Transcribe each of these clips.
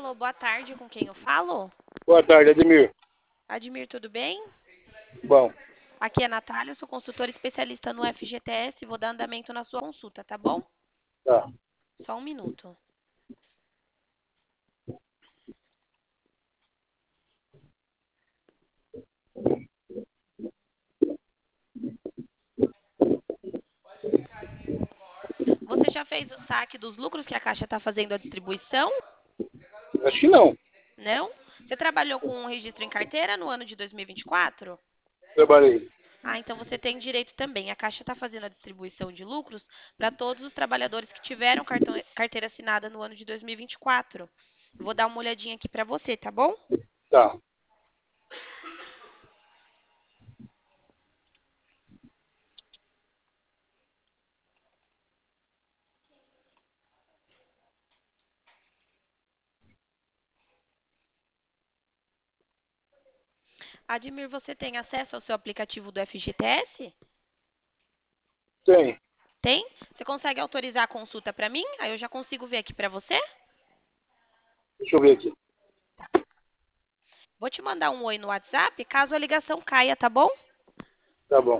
Alô, boa tarde, com quem eu falo? Boa tarde, Ademir. Admir, tudo bem? Bom, Aqui é a Natália, sou consultora especialista no FGTS, vou dar andamento na sua consulta, tá bom? tá. Só um minuto. Você já fez o saque dos lucros que a Caixa está fazendo a distribuição? Acho que não. Não? Você trabalhou com um registro em carteira no ano de 2024? Trabalhei. Ah, então você tem direito também. A Caixa está fazendo a distribuição de lucros para todos os trabalhadores que tiveram carteira assinada no ano de 2024. Eu vou dar uma olhadinha aqui para você, tá bom? Tá. Admir, você tem acesso ao seu aplicativo do FGTS? Tem. Tem? Você consegue autorizar a consulta para mim? Aí eu já consigo ver aqui para você. Deixa eu ver aqui. Vou te mandar um oi no WhatsApp, caso a ligação caia, tá bom? Tá bom.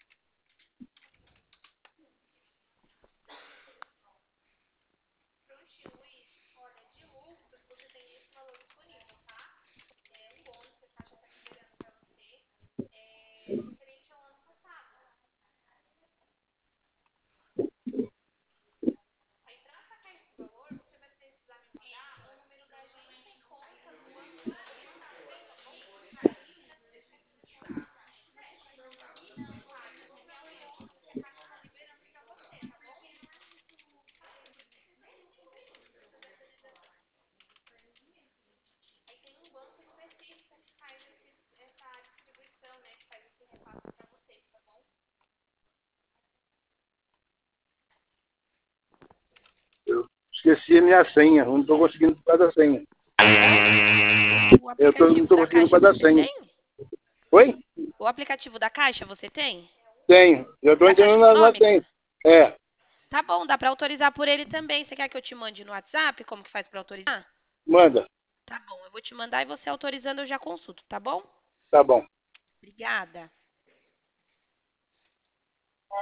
Eu esqueci a minha senha. Não estou conseguindo por causa da senha. Não? O Não aplicativo estou da conseguindo Caixa por causa da você senha. tem? Oi? O aplicativo da Caixa você tem? Tenho. Já estou Da Caixa entrando na senha. Econômica? É. Tá bom, dá para autorizar por ele também. Você quer que eu te mande no WhatsApp como que faz para autorizar? Manda. Tá bom, eu vou te mandar e você autorizando eu já consulto, tá bom? Tá bom. Obrigada.